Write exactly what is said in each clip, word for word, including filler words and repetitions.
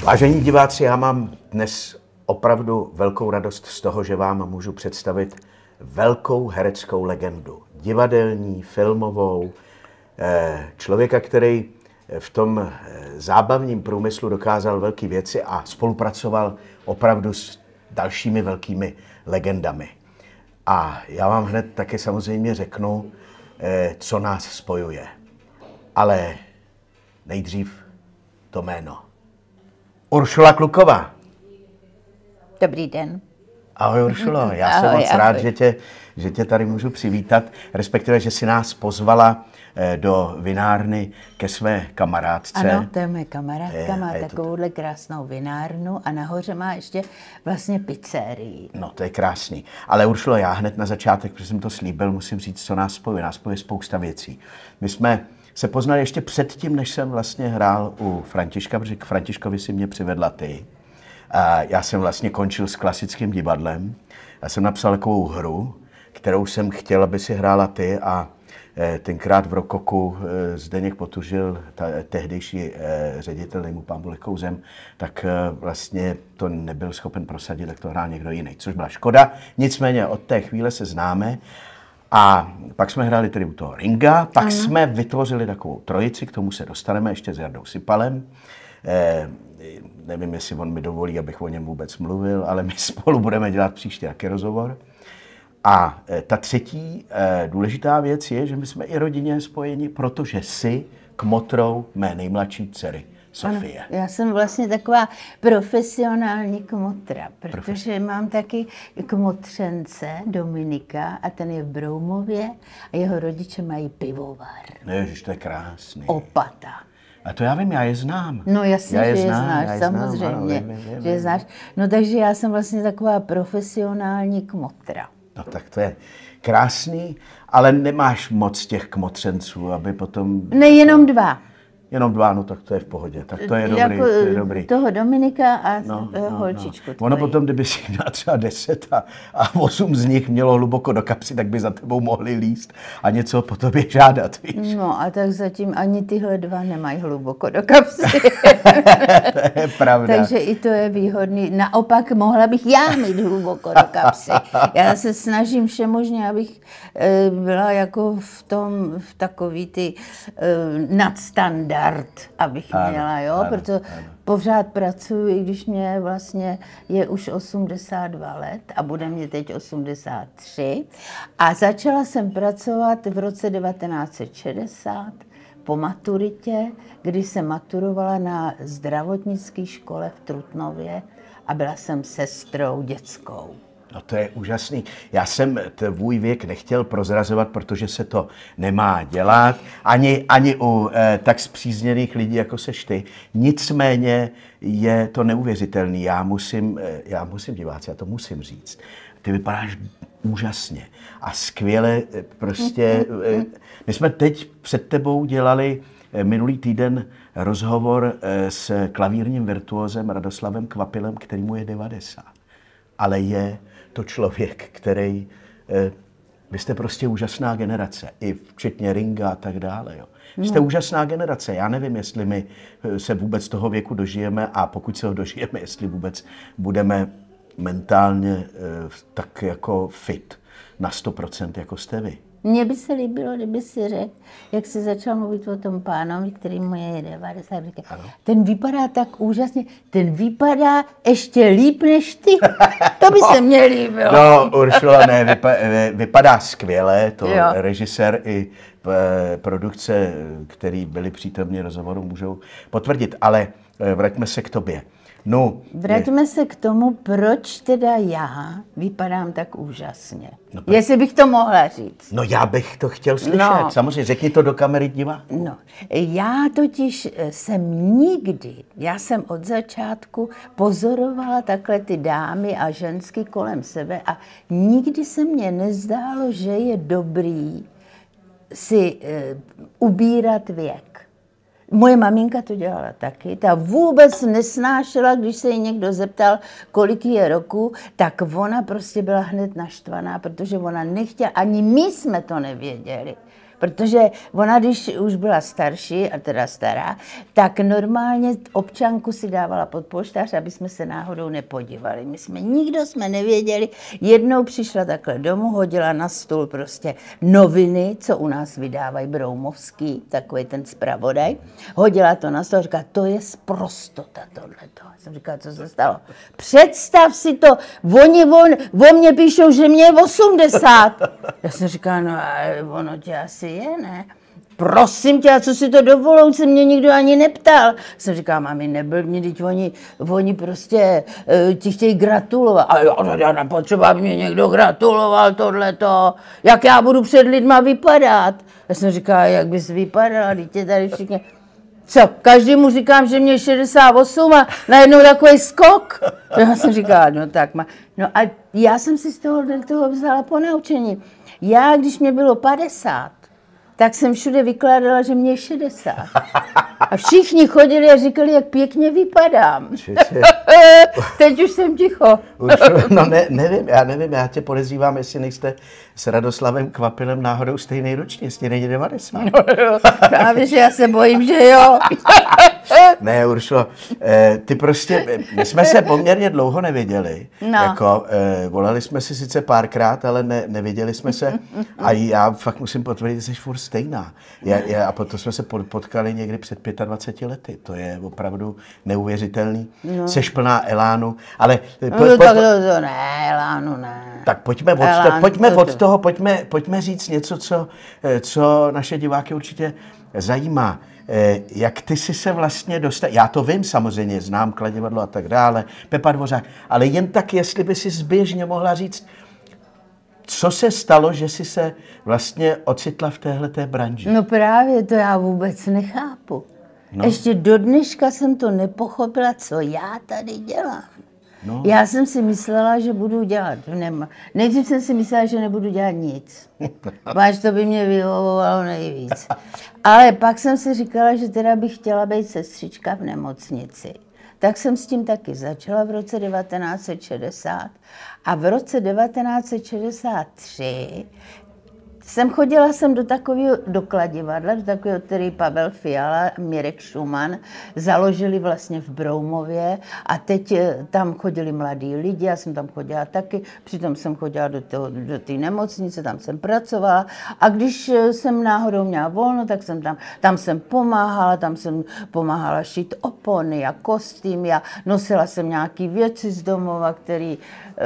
Vážení diváci, já mám dnes opravdu velkou radost z toho, že vám můžu představit velkou hereckou legendu. Divadelní, filmovou, člověka, který v tom zábavním průmyslu dokázal velké věci a spolupracoval opravdu s dalšími velkými legendami. A já vám hned také samozřejmě řeknu, co nás spojuje. Ale nejdřív to jméno. Uršula Kluková. Dobrý den. Ahoj Uršulo, já jsem Ahoj, moc ahoj. rád, že tě, že tě tady můžu přivítat, respektive, že si nás pozvala do vinárny ke své kamarádce. Ano, to je moje kamarádka, má je to takovouhle krásnou vinárnu a nahoře má ještě vlastně pizzerii. No, to je krásný. Ale Uršulo, já hned na začátek, protože jsem to slíbil, musím říct, co nás spojuje. Nás spojuje spousta věcí. My jsme se poznali ještě předtím, než jsem vlastně hrál u Františka, protože k Františkovi si mě přivedla ty. A já jsem vlastně končil s klasickým divadlem. Já jsem napsal takovou hru, kterou jsem chtěl, aby si hrála ty, a tenkrát v Rokoku Zdeněk Potužil, ta, tehdejší ředitel, dej mu pánbůh lehkou zem, tak vlastně to nebyl schopen prosadit, tak to hrál někdo jiný, což byla škoda. Nicméně od té chvíle se známe a pak jsme hráli tedy u toho Ringa, pak ano. jsme vytvořili takovou trojici, k tomu se dostaneme ještě s Jardou Sipalem. Eh, nevím, jestli on mi dovolí, abych o něm vůbec mluvil, ale my spolu budeme dělat příště taky rozhovor. A ta třetí e, důležitá věc je, že my jsme i rodině spojeni, protože jsi kmotrou mé nejmladší dcery Sofie. Ano, já jsem vlastně taková profesionální kmotra, protože mám taky kmotřence Dominika a ten je v Broumově a jeho rodiče mají pivovar. Ježiš, to je krásný. Opata. A to já vím, já je znám. No jasně, já je že je znám, znáš, já je samozřejmě, znám, ano, vím, vím, vím, že je znáš. No takže já jsem vlastně taková profesionální kmotra. No tak to je krásný, ale nemáš moc těch kmotřenců, aby potom... Ne, jenom dva. Jenom dva, no tak to je v pohodě, tak to je dobrý, jako to je dobrý. Toho Dominika a no, no, no, holčičku. No. Ono potom, kdyby si měla třeba deset a, a osm z nich mělo hluboko do kapsy, tak by za tebou mohli líst a něco po tobě žádat, víš. No a tak zatím ani tyhle dva nemají hluboko do kapsy. To je pravda. Takže i to je výhodný. Naopak mohla bych já mít hluboko do kapsy. Já se snažím všemožně, abych e, byla jako v tom, v takový ty e, nadstandard, abych ano, měla, jo, ano, protože ano. pořád pracuji, i když mě vlastně je už osmdesát dva let a bude mě teď osmdesát tři. A začala jsem pracovat v roce devatenáct set šedesát po maturitě, kdy jsem maturovala na zdravotnické škole v Trutnově a byla jsem sestrou dětskou. No to je úžasný. Já jsem tvůj věk nechtěl prozrazovat, protože se to nemá dělat, ani, ani u eh, tak spřízněných lidí, jako seš ty. Nicméně je to neuvěřitelný. Já musím, eh, já musím diváci, já to musím říct. Ty vypadáš úžasně a skvěle eh, prostě. Eh, my jsme teď před tebou dělali eh, minulý týden rozhovor eh, s klavírním virtuózem Radoslavem Kvapilem, který mu je devadesát. Ale je to člověk, který, eh, vy jste prostě úžasná generace, i včetně Ringa a tak dále. Jo. Jste no. úžasná generace, já nevím, jestli my se vůbec toho věku dožijeme a pokud se ho dožijeme, jestli vůbec budeme mentálně eh, tak jako fit na sto procent, jako jste vy. Mně by se líbilo, kdyby si řekl, jak jsi začal mluvit o tom pánovi, který mu je devadesát. Ten vypadá tak úžasně, ten vypadá ještě líp než ty. To by no, se mně líbilo. No, Uršula, ne, vypa, vypadá skvěle, to jo. Režisér i produkce, který byli přítomní rozhovoru, můžou potvrdit, ale vraťme se k tobě. No, Vraťme je... se k tomu, proč teda já vypadám tak úžasně. No, Jestli bych to mohla říct. No já bych to chtěl slyšet. No. Samozřejmě, řekni to do kamery diváků. No, já totiž jsem nikdy, já jsem od začátku pozorovala takhle ty dámy a ženský kolem sebe a nikdy se mně nezdálo, že je dobrý si e, ubírat věk. Moje maminka to dělala taky, ta vůbec nesnášela, když se jí někdo zeptal, kolik je roku, tak ona prostě byla hned naštvaná, protože ona nechtěla, ani my jsme to nevěděli. Protože ona, když už byla starší, a teda stará, tak normálně občanku si dávala pod polštář, aby jsme se náhodou nepodívali. My jsme nikdo jsme nevěděli. Jednou přišla takhle domů, hodila na stůl prostě noviny, co u nás vydávají Broumovský, takový ten zpravodaj. Hodila to na stůl a říká, to je sprostota tohleto. Já jsem říkala, co se stalo? Představ si to, oni on, o mě píšou, že mě je osmdesát. Já jsem říkala, no ale ono tě asi je, ne? Prosím tě, a co si to dovolou, se mě nikdo ani neptal. Jsem říkala, mami, neblbni, teď oni, oni prostě uh, ti chtějí gratulovat. A jo, já nepotřebuji, aby mě někdo gratuloval tohleto. Jak já budu před lidma vypadat? Já jsem říkala, jak bys vypadala, teď je tady všichni. Co, každému říkám, že mě šedesát osm a najednou takový skok. Já jsem říkala, no tak má. No a já jsem si z toho, toho vzala ponaučení. Já, když mě bylo padesát, tak jsem všude vykládala, že mě je šedesát. A všichni chodili a říkali, jak pěkně vypadám. Teď už jsem ticho. Už, no ne, nevím, já nevím, já tě podezřívám, jestli nejste s Radoslavem Kvapilem náhodou stejný ročně, jestli není devadesát. No, jo, právě, že já se bojím, že jo. Ne, Uršlo, ty prostě, my jsme se poměrně dlouho neviděli. No. Jako, volali jsme si sice párkrát, ale ne, neviděli jsme se. A já fakt musím potvrdit, že jsi furt stejná. Já, já, a potom jsme se potkali někdy před dvaceti pěti lety. To je opravdu neuvěřitelný. No. Seš plná elánu. Ale no, po, to, po, to, to ne, elánu ne. Tak pojďme od, elánu, to, pojďme to, od toho, pojďme, pojďme říct něco, co, co naše diváky určitě zajímá. Jak ty jsi se vlastně dostal, já to vím samozřejmě, znám Kladivadlo a tak dále, Pepa Dvořák, ale jen tak, jestli by si zběžně mohla říct, co se stalo, že jsi se vlastně ocitla v téhleté branži? No právě, to já vůbec nechápu. No. Ještě do dneška jsem to nepochopila, co já tady dělám. No. Já jsem si myslela, že budu dělat, nema. Nejdřív jsem si myslela, že nebudu dělat nic. Páč, to by mě vyhovovalo nejvíc. Ale pak jsem si říkala, že teda bych chtěla být sestřička v nemocnici. Tak jsem s tím taky začala v roce devatenáct set šedesát. A v roce devatenáct set šedesát tři jsem chodila jsem do takového, do Kladivadla, do takového, který Pavel Fiala a Mirek Šuman založili vlastně v Broumově a teď tam chodili mladí lidi, já jsem tam chodila taky, přitom jsem chodila do té do nemocnice, tam jsem pracovala a když jsem náhodou měla volno, tak jsem tam, tam jsem pomáhala, tam jsem pomáhala šít opony a kostýmy a nosila jsem nějaký věci z domova, který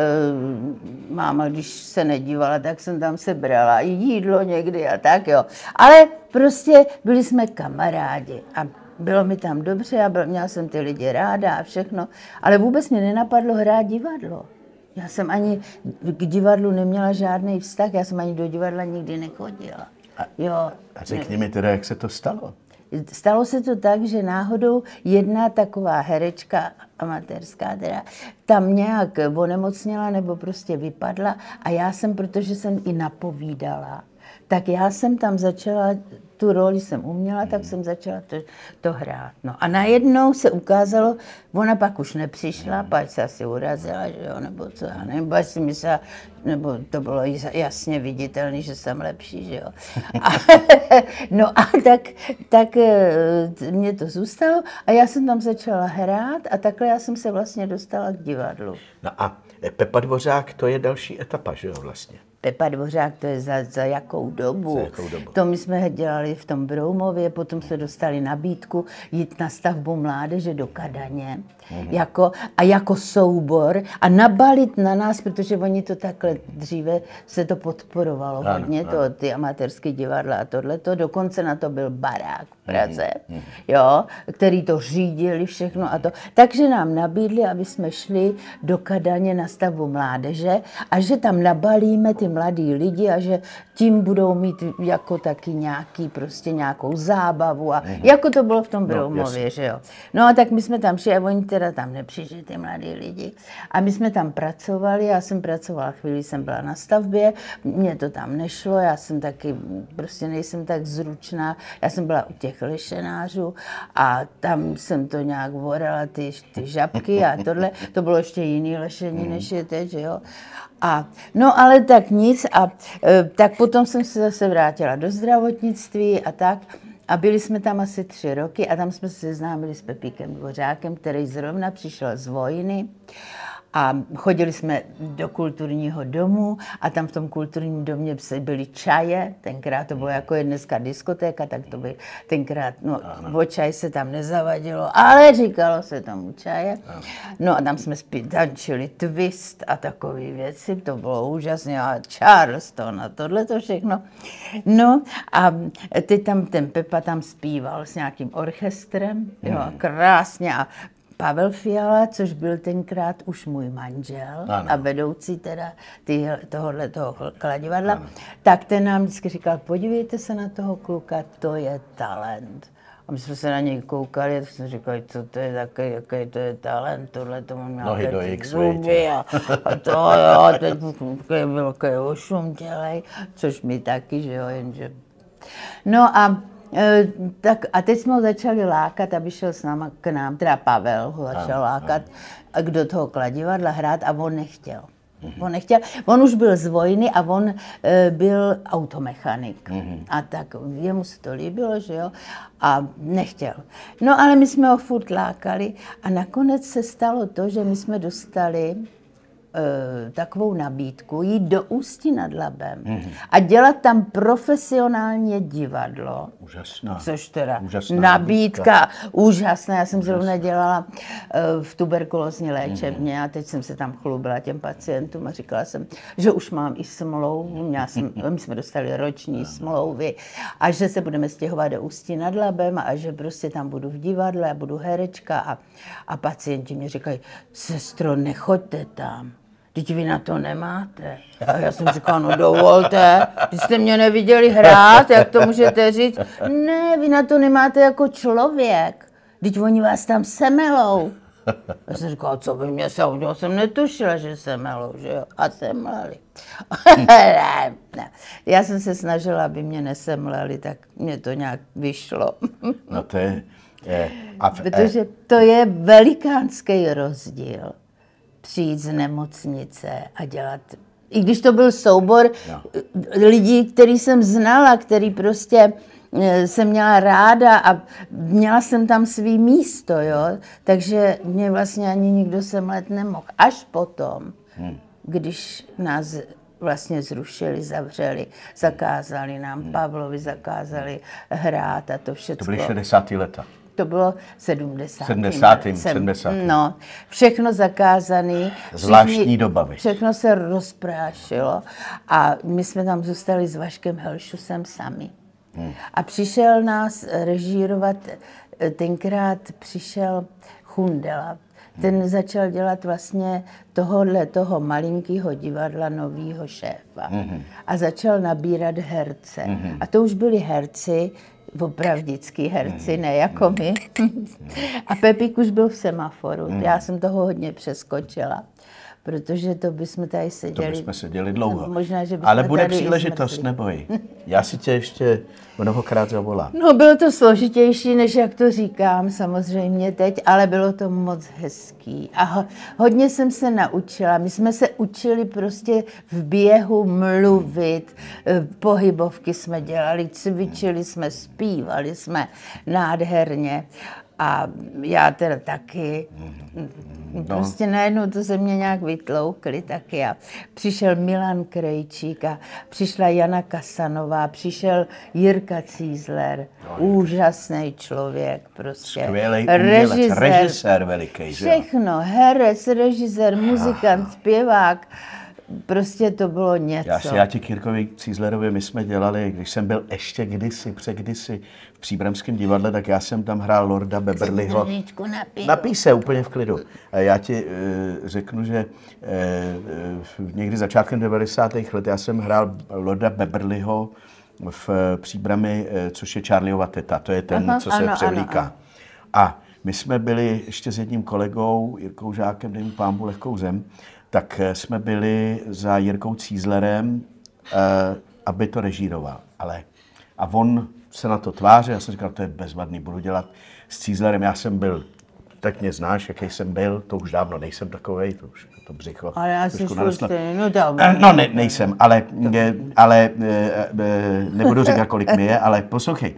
Uh, máma, když se nedívala, tak jsem tam sebrala i jídlo někdy a tak, jo. Ale prostě byli jsme kamarádi a bylo mi tam dobře a byl, měla jsem ty lidi ráda a všechno, ale vůbec mě nenapadlo hrát divadlo. Já jsem ani k divadlu neměla žádný vztah, já jsem ani do divadla nikdy nechodila. Jo. A řekni mi teda, jak se to stalo? Stalo se to tak, že náhodou jedna taková herečka amatérská teda tam nějak onemocněla nebo prostě vypadla a já jsem, protože jsem i napovídala, tak já jsem tam začala, tu roli jsem uměla, tak jsem začala to, to hrát. No a najednou se ukázalo, ona pak už nepřišla, pak se asi urazila, že jo, nebo co, já nevím, pak si myslela, nebo to bylo jasně viditelné, že jsem lepší, že jo. A, no a tak, tak mě to zůstalo a já jsem tam začala hrát a takhle já jsem se vlastně dostala k divadlu. No a Pepa Dvořák, to je další etapa, že jo, vlastně? Pepa Dvořák, to je za, za jakou dobu. Za jakou dobu. To my jsme dělali v tom Broumově, potom jsme dostali nabídku jít na stavbu mládeže do Kadaně mm-hmm. jako, a jako soubor a nabalit na nás, protože oni to takhle dříve se to podporovalo ano, hodně, ano. To, ty amatérské divadla a tohleto. Dokonce na to byl barák v Praze, mm-hmm. jo, který to řídili všechno a to. Takže nám nabídli, aby jsme šli do Kadaně na stavbu mládeže a že tam nabalíme ty mladí lidi a že tím budou mít jako taky nějaký, prostě nějakou zábavu a mm-hmm. jako to bylo v tom Broumově, no, že jo. No a tak my jsme tam šli a oni teda tam nepřišli, ty mladí lidi. A my jsme tam pracovali, já jsem pracovala, chvíli jsem byla na stavbě, mně to tam nešlo, já jsem taky, prostě nejsem tak zručná, já jsem byla u těch těch lešenářů a tam jsem to nějak vorala, ty, ty žabky a tohle, to bylo ještě jiný lešení, než je teď, že jo. A, no ale tak nic a e, tak potom jsem se zase vrátila do zdravotnictví a tak. A byli jsme tam asi tři roky a tam jsme se seznámili s Pepíkem Dvořákem, který zrovna přišel z vojny. A chodili jsme do kulturního domu a tam v tom kulturním domě byly čaje, tenkrát to bylo jako je dneska diskotéka, tak to by tenkrát, no o čaj se tam nezavadilo, ale říkalo se tomu čaje. No a tam jsme tančili twist a takové věci, to bylo úžasné, a Charleston a tohle to všechno. No a teď tam ten Pepa tam zpíval s nějakým orchestrem, jo, krásně a Pavel Fiala, což byl tenkrát už můj manžel ano. a vedoucí teda ty, tohohle toho kladivadla, ano. tak ten nám vždycky říkal, podívejte se na toho kluka, to je talent. A my jsme se na něj koukali a jsme říkali, co to je takový, jaký to je talent, tohle tomu měl zuby a, a to jo, teď byl velký ošumtělej, což my taky, že jo, jenže. No a E, tak a teď jsme ho začali lákat, aby šel s náma k nám, teda Pavel ho začal lákat, a do toho kladivadla hrát a on nechtěl. Mm-hmm. On nechtěl, on už byl z vojny a on e, byl automechanik. Mm-hmm. A tak jemu se to líbilo, že jo, a nechtěl. No ale my jsme ho furt lákali a nakonec se stalo to, že my jsme dostali Uh, takovou nabídku jít do Ústí nad Labem mm-hmm. a dělat tam profesionálně divadlo. Úžasná. Což teda úžasná nabídka, nabídka, úžasná. Já jsem zrovna dělala uh, v tuberkulózní léčebně mm-hmm. a teď jsem se tam chlubila těm pacientům a říkala jsem, že už mám i smlouvu, měla jsem, my jsme dostali roční smlouvy a že se budeme stěhovat do Ústí nad Labem a že prostě tam budu v divadle a budu herečka a, a pacienti mě říkají, sestro, nechoďte tam. Teď vy na to nemáte. A já jsem říkala, no dovolte, když jste mě neviděli hrát, jak to můžete říct? Ne, vy na to nemáte jako člověk. Teď oni vás tam semelou. Já jsem říkala, co by mě se udělal, jsem netušila, že semelou, že jo? A semleli. ne, ne. Já jsem se snažila, aby mě nesemleli, tak mě to nějak vyšlo. No to je... je a v, Protože to je velikánský rozdíl. Přijít z nemocnice a dělat, i když to byl soubor no. lidí, který jsem znala, který prostě jsem měla ráda a měla jsem tam svý místo, jo, takže mě vlastně ani nikdo semlet nemohl. Až potom, hmm. když nás vlastně zrušili, zavřeli, zakázali nám, hmm. Pavlovi zakázali hrát a to všechno. To byly šedesátá léta. To bylo sedmdesátá. sedmdesátá. sedmdesátá. No, všechno zakázané. Zvláštní doba. Všechno se rozprášilo a my jsme tam zůstali s Vaškem Helšusem sami. Hmm. A přišel nás režírovat, tenkrát přišel Chundela. Ten začal dělat vlastně tohohle toho malinkého divadla novýho šéfa. Hmm. A začal nabírat herce. Hmm. A to už byli herci, opravdický herci, ne jako my. A Pepík už byl v Semaforu. Já jsem toho hodně přeskočila, protože to bychom tady seděli. To bychom seděli dlouho. Možná, že ale bude příležitost, neboj. Já si tě ještě mnohokrát zavolám. No, bylo to složitější, než jak to říkám, samozřejmě teď, ale bylo to moc hezký. A ho, hodně jsem se naučila. My jsme se učili prostě v běhu mluvit, pohybovky jsme dělali, cvičili jsme, zpívali jsme nádherně. A já teda taky. No. Prostě najednou to se mě nějak vytloukli taky. A přišel Milan Krejčík a přišla Jana Kasanová, přišel Jirka Cízler. No, úžasný člověk prostě. Skvělej umělec, režisér veliký. Všechno, herec, režisér, muzikant, ah. zpěvák. Prostě to bylo něco. Já si, já ti Jirkovi Cízlerovi, my jsme dělali, když jsem byl ještě kdysi, překdysi v Příbramském divadle, tak já jsem tam hrál Lorda Beverlyho. Napij se úplně v klidu. A já ti e, řeknu, že e, někdy začátkem devadesátých let já jsem hrál Lorda Beverlyho v Příbrami, e, což je Charlieova teta, to je ten, aha, co se ano, převlíká. Ano, ano. A my jsme byli ještě s jedním kolegou, Jirkou Žákem, dej mu pánbu lehkou zem, tak jsme byli za Jirkou Cízlerem, aby to režíroval. Ale, a on se na to tvářil, já jsem říkal, to je bezvadný, budu dělat s Cízlerem, já jsem byl, tak mě znáš, jaký jsem byl, to už dávno nejsem takovej, to už to břicho. Ale já si no, no ne, nejsem, ale, ale nebudu říkat, kolik mi je, ale poslouchej.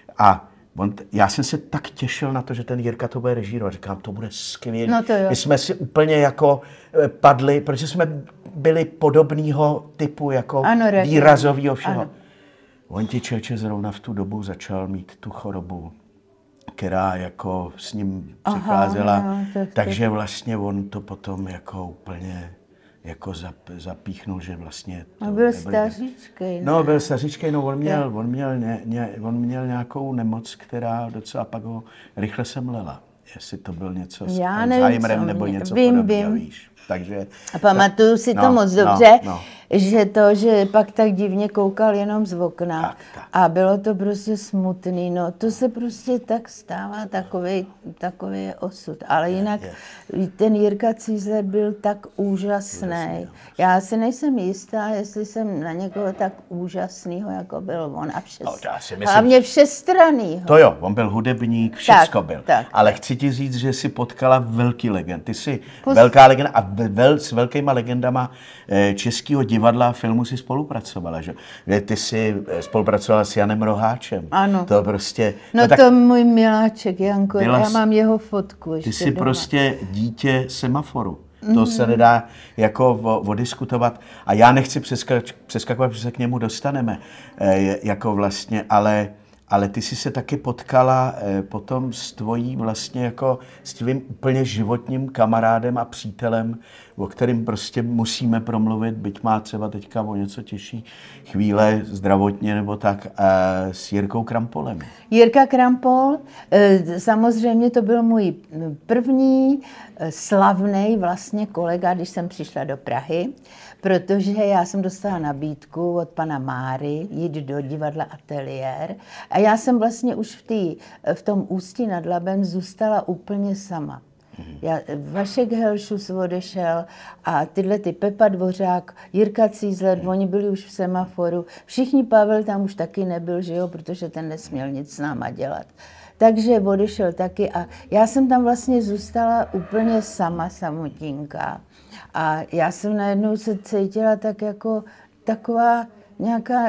A on, já jsem se tak těšil na to, že ten Jirka to bude režírovat. Říkám, to bude skvělé. No My jsme si úplně jako padli, protože jsme byli podobného typu, jako ano, výrazového všeho. Ano. On ti člověče zrovna v tu dobu začal mít tu chorobu, která jako s ním přicházela. Aha, no, tak, takže vlastně on to potom jako úplně jako zap, zapíchnul, že vlastně... To byl stařičkej. No, byl stařičkej, no on měl, on, měl ně, ně, on měl nějakou nemoc, která docela pak ho rychle semlela. Jestli to byl něco s Alzheimerem nebo něco podobného, víš. Takže, a pamatuju si no, to moc dobře, no, no. že to, že pak tak divně koukal jenom z okna tak, tak. a bylo to prostě smutný, no to se prostě tak stává, takový, takový je osud, ale je, jinak je. ten Jirka Cízler byl tak úžasný. Já si nejsem jistá, jestli jsem na někoho tak úžasnýho, jako byl on a všest... no, hlavně všestranýho. To jo, on byl hudebník, všecko tak, byl, tak. ale chci ti říct, že jsi potkala velký legend, ty jsi Pos... velká legenda a Vel, s velkýma legendama českého divadla a filmu si spolupracovala, že? Ty jsi spolupracovala s Janem Roháčem. Ano. To prostě... No, no tak to můj miláček, Janko, já jsi, mám jeho fotku ještě Ty jsi doma. prostě dítě semaforu. To mm-hmm. se nedá jako odiskutovat. A já nechci přeskač, přeskakovat, protože se k němu dostaneme. E, jako vlastně, ale... Ale ty jsi se taky potkala eh, potom s tvojí vlastně jako s tvým úplně životním kamarádem a přítelem, o kterým prostě musíme promluvit, byť má třeba teďka o něco těžší chvíle zdravotně nebo tak, eh, s Jirkou Krampolem. Jirka Krampol, eh, samozřejmě to byl můj první eh, slavný vlastně kolega, když jsem přišla do Prahy, protože já jsem dostala nabídku od pana Máry jít do divadla Ateliér a já jsem vlastně už v, tý, v tom Ústí nad Labem zůstala úplně sama. Já, Vašek Helšus odešel a tyhle ty Pepa Dvořák, Jirka Cízler, oni byli už v Semaforu. Všichni, Pavel tam už taky nebyl, že jo, protože ten nesměl nic s náma dělat. Takže odešel taky a já jsem tam vlastně zůstala úplně sama, samotinka. A já jsem najednou se cítila tak jako taková nějaká,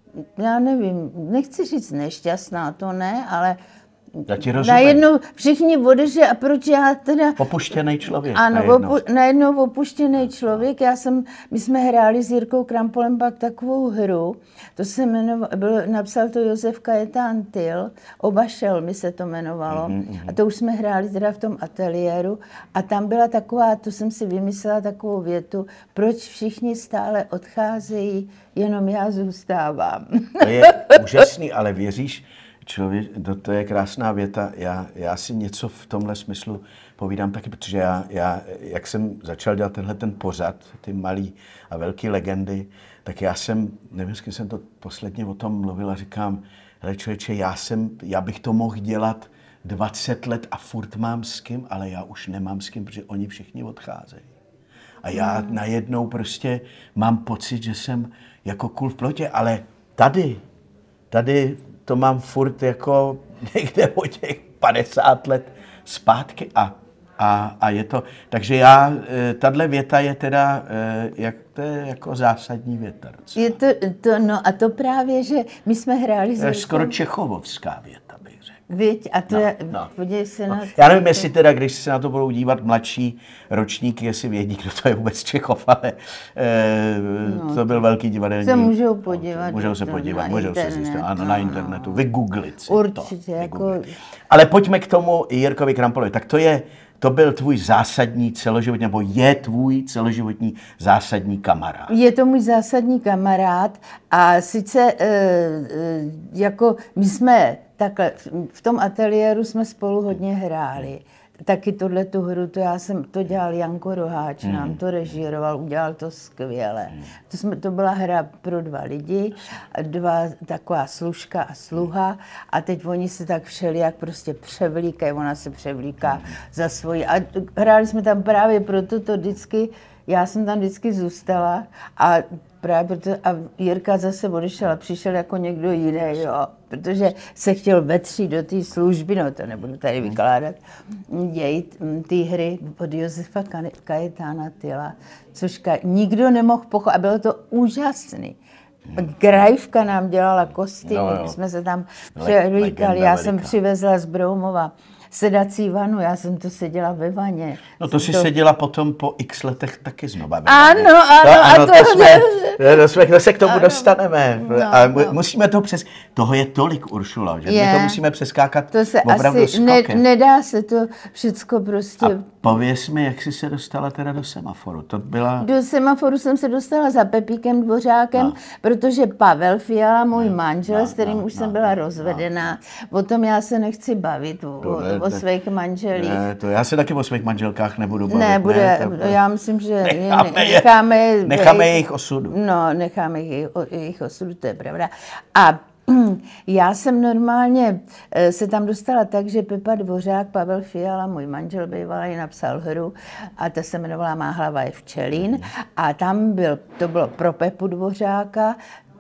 já nevím, nechci říct nešťastná, to ne, ale já ti rozumím. Najednou všichni odešli a proč já teda... Opuštěný člověk. Ano, najednou. Opu, najednou opuštěný člověk. Já jsem, my jsme hráli s Jirkou Krampolem pak takovou hru, to se jmenovalo, byl, napsal to Josef Kajetán Tyl, Obašel mi se to jmenovalo. Mm-hmm. A to už jsme hráli teda v tom ateliéru a tam byla taková, to jsem si vymyslela takovou větu, proč všichni stále odcházejí, jenom já zůstávám. To je úžasný, ale věříš, člověk, to, to je krásná věta. Já, já si něco v tomhle smyslu povídám taky, protože já, já, jak jsem začal dělat tenhle ten pořad, ty malý a velký legendy, tak já jsem, nevím, s kým jsem to posledně o tom mluvil a říkám, hele člověče, já, jsem, já bych to mohl dělat dvacet let a furt mám s kým, ale já už nemám s kým, protože oni všichni odcházejí. A já mm. najednou prostě mám pocit, že jsem jako kůl v plotě, ale tady, tady to mám furt jako někde o těch padesát let zpátky a, a, a je to, takže já, tahle věta je teda, jak to je jako zásadní věta. Je to, to, no a to právě, že my jsme hráli... To je skoro čechovovská věta, bych řekl. Víď, a to no, je, no, podívej se no. na... Já nevím, jestli teda, když se na to budou dívat mladší ročníky, jestli vědí, kdo to je vůbec Čechov, ale eh, no, to byl velký divadelní... Se můžou podívat. Můžou se podívat, můžou se zjistit, ano, na internetu, vygooglit si určitě, to. Jako... Ale pojďme k tomu Jirkovi Krampolovi. Tak to je, to byl tvůj zásadní celoživotní, nebo je tvůj celoživotní zásadní kamarád. Je to můj zásadní kamarád a sice e, e, jako my jsme takhle, v tom ateliéru jsme spolu hodně hráli. Taky tohle tu hru, to já jsem, to dělal Janko Roháč, mm. nám to režíroval, udělal to skvěle. Mm. To, jsme, to byla hra pro dva lidi, dva, taková služka a sluha a teď oni se tak všelijak prostě převlíkají, ona se převlíká mm. za svoji. A hráli jsme tam právě proto to vždycky já jsem tam vždycky zůstala a právě proto, a Jirka zase odešel a přišel jako někdo jiný, jo, protože se chtěl vetřít do té služby, no to nebudu tady vykládat, dějit ty hry od Josefa Kajetána Tyla, což ka, nikdo nemohl pochopit a bylo to úžasný. Grajvka nám dělala kostýmy, no, no. jsme se tam převlíkali, já jsem přivezla z Broumova sedací vanu, já jsem to seděla ve vaně. No to si to... seděla potom po x letech taky znova. Ano, ano, to, ano, to, to, jsme, to, jsme, to se k tomu ano, dostaneme. No, ale no. musíme to přes... Toho je tolik, Uršulo, že je, my to musíme přeskákat to se opravdu asi ne, skokem. nedá se to všecko prostě... A pověz mi, jak jsi se dostala teda do Semaforu. To byla... Do Semaforu jsem se dostala za Pepíkem Dvořákem, no. protože Pavel Fiala, můj no, manžel, no, s kterým no, už no, jsem byla no, rozvedená, no. o tom já se nechci bavit, o, o, o svých manželích. Ne, to já se taky o svých manželkách nebudu bavit. Ne, bude, ne, to, já myslím, že necháme, je, necháme, necháme jejich osudu. No, necháme jejich, jejich osudu, to je pravda. A já jsem normálně se tam dostala tak, že Pepa Dvořák, Pavel Fiala, můj manžel bývalý, napsal hru a ta se jmenovala Má hlava je včelín a tam byl, to bylo pro Pepu Dvořáka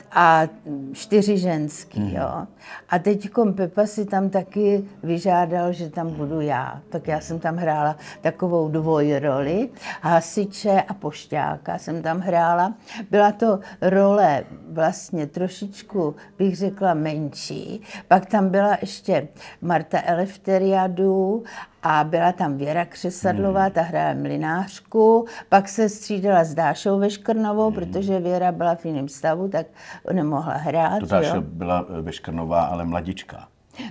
a čtyři ženský, jo. A teď Pepa si tam taky vyžádal, že tam budu já. Tak já jsem tam hrála takovou dvojroli, hasiče a pošťáka jsem tam hrála. Byla to role vlastně trošičku, bych řekla, menší. Pak tam byla ještě Marta Eleftheriadou a byla tam Věra Křesadlová, hmm. ta hrála mlynářku, pak se střídala s Dášou Veškrnovou, hmm. protože Věra byla v jiném stavu, tak nemohla hrát. To Dáša byla Veškrnová, ale mladička.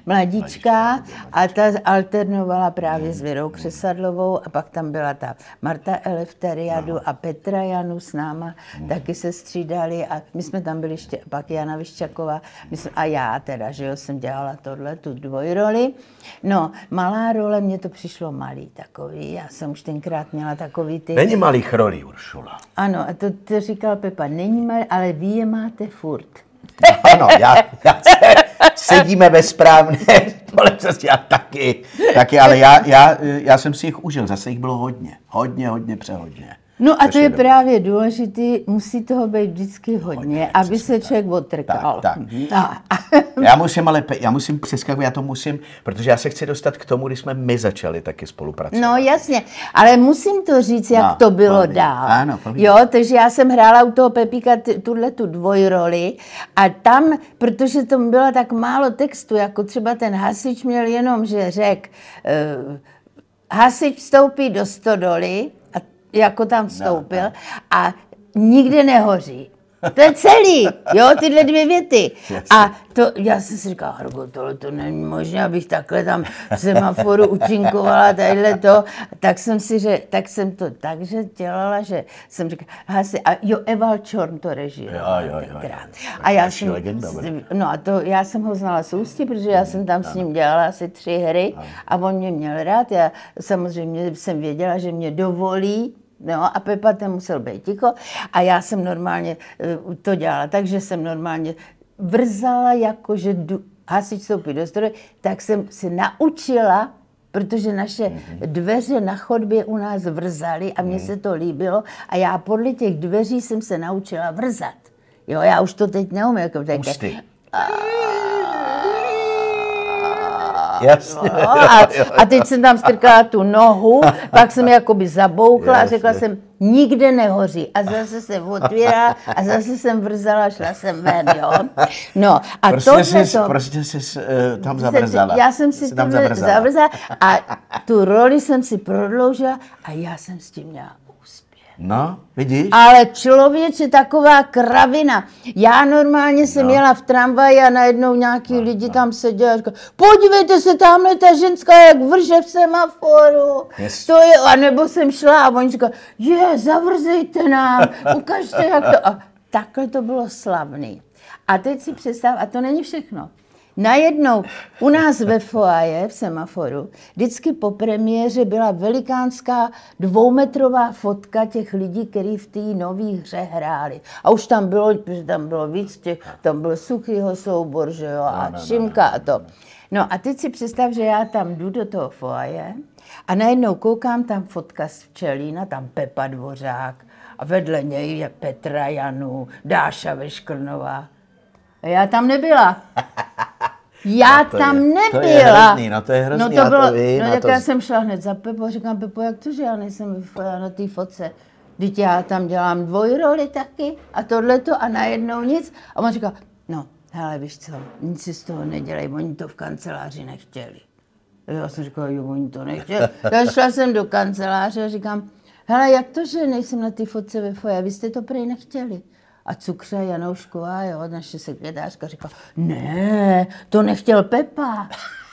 Mladička a ta alternovala právě s Věrou Křesadlovou a pak tam byla ta Marta Eleftheriadou a Petra Janu s náma, hmm. taky se střídali a my jsme tam byli ještě, pak Jana Vyščaková a já teda, že jo, jsem dělala tohle, tu dvojroli. No, malá role, mně to přišlo malý takový, já jsem už tenkrát měla takový ty... Není malých rolí, Uršula. Ano, a to, to říkal Pepa, není malý, ale vy je máte furt. Ano, já, já se, sedíme ve správné společnosti, já taky, taky ale já, já, já jsem si jich užil, zase jich bylo hodně, hodně, hodně, přehodně. No a to je právě důležitý, musí toho být vždycky hodně, hodně aby se člověk odtrkal. Tak, tak. Já musím, ale já musím přeskakovat, já to musím, protože já se chci dostat k tomu, když jsme my začali taky spolupracovat. No jasně, ale musím to říct, jak no, to bylo povídej. Dál. Ano, povídej. Jo, takže já jsem hrála u toho Pepíka tuhle tu dvojroli a tam, protože to bylo tak málo textu, jako třeba ten hasič měl jenom, že řekl, uh, hasič vstoupí do stodoly, jako tam vstoupil, no, no. a nikde nehoří. To je celý, jo, tyhle dvě věty. Yes. A to, já jsem si říkala, Hargo, tohle to není možné, abych takhle tam v Semaforu učinkovala tadyhle to. Tak jsem si, že, tak jsem to takže dělala, že jsem říkala, hasi, a jo, Eval Čorn to režíroval tenkrát. A já jsem, no a to, já jsem ho znala z ústí, protože já jsem tam s ním dělala asi tři hry a on mě měl rád. Já samozřejmě jsem věděla, že mě dovolí. No a Pepa ten musel být ticho a já jsem normálně uh, to dělala, takže jsem normálně vrzala, jako že du, hasič vstoupí do stroje, tak jsem se naučila, protože naše dveře na chodbě u nás vrzaly a mně se to líbilo a já podle těch dveří jsem se naučila vrzat. Jo, já už to teď neumím. Jako Pusty. Jasně. No, a, a teď jsem tam strkala tu nohu, pak jsem jakoby zabouchla a řekla jsem, nikde nehoří. A zase jsem otvírala a zase jsem vrzala, šla jsem ven, jo. No a prostě tohle jsi, to... Prostě jsi uh, tam zavrzala. Já jsem si tam zavrzala. zavrzala a tu roli jsem si prodloužila a já jsem s tím měla úspěch. No, vidíš? Ale člověče, taková kravina. Já normálně jsem no. jela v tramvaji a najednou nějaký no, lidi no. tam seděli a říkali, podívejte se, tamhle ta ženská, jak vrže v semaforu. Yes. To je, a nebo jsem šla a oni říkali, je, zavrzejte nám, ukažte, jak to. A takhle to bylo slavný. A teď si představ, a to není všechno. Najednou u nás ve foaje v Semaforu vždycky po premiéře byla velikánská dvoumetrová fotka těch lidí, kteří v té nový hře hráli. A už tam bylo, protože tam bylo víc těch, tam byl Suchýho soubor, že jo, a no, no, Šimka a to. No a teď si představ, že já tam jdu do toho foaje A najednou koukám, tam fotka z Včelína, tam Pepa Dvořák a vedle něj je Petra Janů, Dáša Veškrnová. A já tam nebyla. Já no tam je, nebyla. To je hrozný, no to je hrozný. No to bylo, to ví, no no tak to... já jsem šla hned za Pepo a říkám, Pepo, jak to, že já nejsem na té fotce? Vždyť já tam dělám dvojroli taky a tohleto a najednou nic. A on říká, no, hele, víš co, nic si z toho nedělej, oni to v kanceláři nechtěli. Já jsem říkala, jo, oni to nechtěli. Já šla jsem do kanceláře a říkám, hele, jak to, že nejsem na té fotce ve foje, vy jste to prej nechtěli. A Cukře Janoušková, jo, naše sekretářka, říkala, ne, to nechtěl Pepa.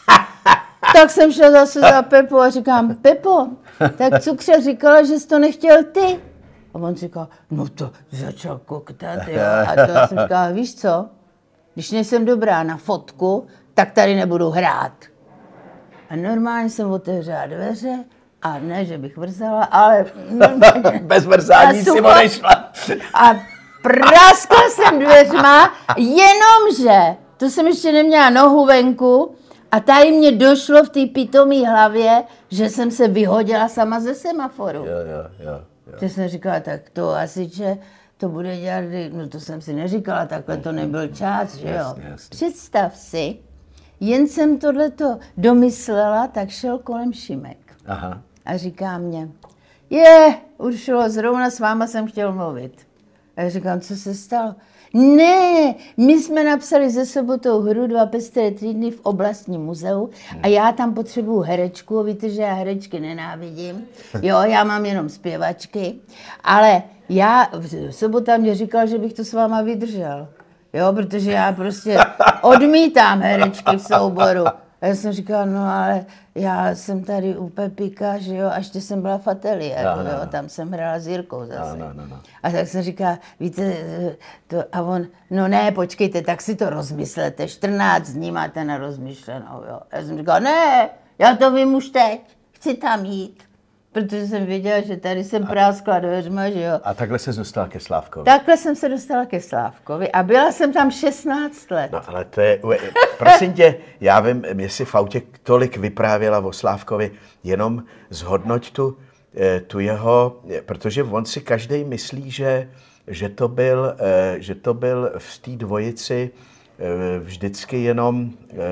Tak jsem šla zase za Pepo a říkám, Pepo, tak Cukře říkala, že jsi to nechtěl ty. A on říkal, no to začal koktat, jo. A to já jsem říkala, víš co, když nejsem dobrá na fotku, tak tady nebudu hrát. A normálně jsem otevřela dveře a ne, že bych vrzala, ale normálně. Bez vrzání si odešla. A praskla jsem dveřma, jenomže to jsem ještě neměla nohu venku a tady mě došlo v té pitomý hlavě, že jsem se vyhodila sama ze semaforu. Jo, jo, jo. Že jsem říkala, tak to asi, že to bude dělat, no to jsem si neříkala, takhle to nebyl čas, že jo. Jasně, jasně. Představ si, jen jsem tohleto domyslela, tak šel kolem Šimek. Aha. A říká mě, je, Uršulo, zrovna s váma jsem chtěl mluvit. A já říkám, co se stalo? Ne, my jsme napsali ze Sobotou hru Dva pestré týdny v oblastním muzeu a já tam potřebuju herečku, víte, že já herečky nenávidím, jo, já mám jenom zpěvačky, ale já, Sobota mě říkal, že bych to s váma vydržel, jo, protože já prostě odmítám herečky v souboru. A já jsem říkala, no ale já jsem tady u Pepika, že jo, a ještě jsem byla v ateliéru, no, no, jo, tam jsem hrála s Jirkou zase. No, no, no, no. A tak jsem říkala, víte, to, a on, no ne, počkejte, tak si to rozmyslete, čtrnáct dní máte na rozmyšlenou, jo. A já jsem říkala, ne, já to vím už teď, chci tam jít. Protože jsem věděla, že tady jsem práskla dveřma, že jo. A takhle se dostala ke Slávkovi. Takhle jsem se dostala ke Slávkovi a byla jsem tam šestnáct let. No ale to je, prosím tě, já vím, jestli v autě tolik vyprávěla o Slávkovi, jenom zhodnoť tu, tu jeho, protože on si každý myslí, že, že, to byl, že to byl v té dvojici vždycky jenom,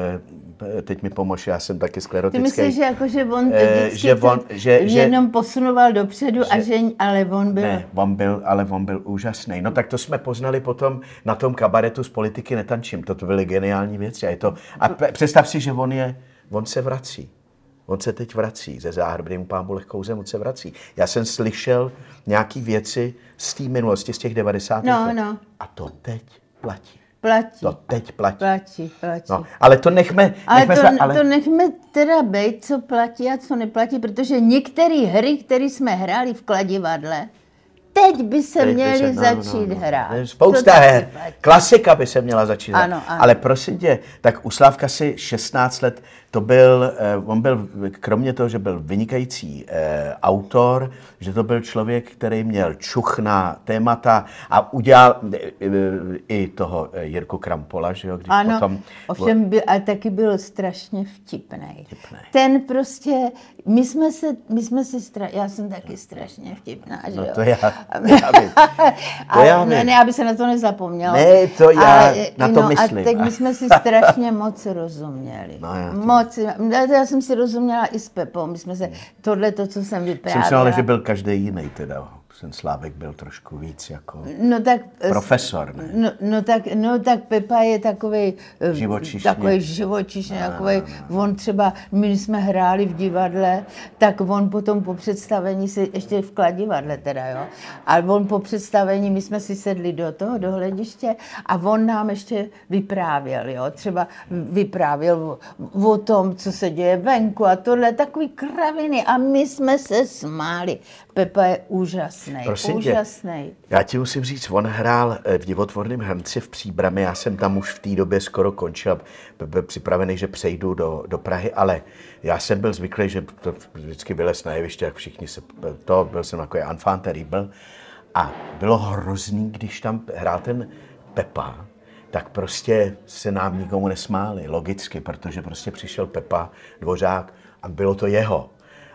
teď mi pomož, já jsem taky sklerotický. Ty myslíš, že, jako, že on vždycky že on, že, jenom posunoval dopředu, že, a že, ale on byl... Ne, on byl, ale on byl úžasný. No tak to jsme poznali potom na tom kabaretu Z politiky netančím. To byly geniální věci. A, je to, a představ si, že on, je, on se vrací. On se teď vrací ze záhrby, mu pámu lehkou zem, on se vrací. Já jsem slyšel nějaký věci z té minulosti, z těch devadesátých no, let. No. A to teď platí. Platí. To teď platí. Platí, platí. No, ale to nechme... Ale, nechme to, své, ale to nechme teda bejt, co platí a co neplatí, protože některé hry, které jsme hráli v Kladivadle, teď by se teď měly by se, no, začít no, no, hrát. Spousta her. Klasika by se měla začít hrát. Ano, ano. Ale prosím tě, tak u Slávka si šestnáct let, to byl, on byl, kromě toho, že byl vynikající eh, autor, že to byl člověk, který měl čuch na témata a udělal eh, i toho eh, Jirku Krampola, že jo, když ano, potom... ovšem byl, ale taky byl strašně vtipnej. vtipnej. Ten prostě, my jsme se, my jsme si, stra, já jsem taky strašně vtipná, že no, jo. to já, já vím. To já vím. Ne, ne, aby se na to nezapomnělo. Ne, to já ale, na to no, myslím. A teď my jsme si strašně moc rozuměli. No, já, moc. Já jsem si rozuměla i s Pepou. My jsme se, tohle to, co jsem vyprávěla. Jsem si ale, že byl každý jiný teda. Ten Slávek byl trošku víc jako no tak, profesor, ne? No, no, tak, no tak Pepa je takový živočišný, takový živočišný, no, takový, no, no. On třeba, my jsme hráli v divadle, tak on potom po představení, si, ještě v Kladivadle teda, jo, ale on po představení, my jsme si sedli do toho, do hlediště a on nám ještě vyprávěl, jo, třeba vyprávěl o, o tom, co se děje venku a tohle, takový kraviny a my jsme se smáli. Pepa je úžasný, Prosím úžasný. Tě, já ti musím říct, on hrál v Divotvorném hrnci v Příbrami, já jsem tam už v té době skoro končil, byl připravený, že přejdu do, do Prahy, ale já jsem byl zvyklý, že to vždycky vylez na jeviště, jak všichni se, to byl jsem jako enfant terrible a bylo hrozný, když tam hrál ten Pepa, tak prostě se nám nikomu nesmáli, logicky, protože prostě přišel Pepa Dvořák a bylo to jeho.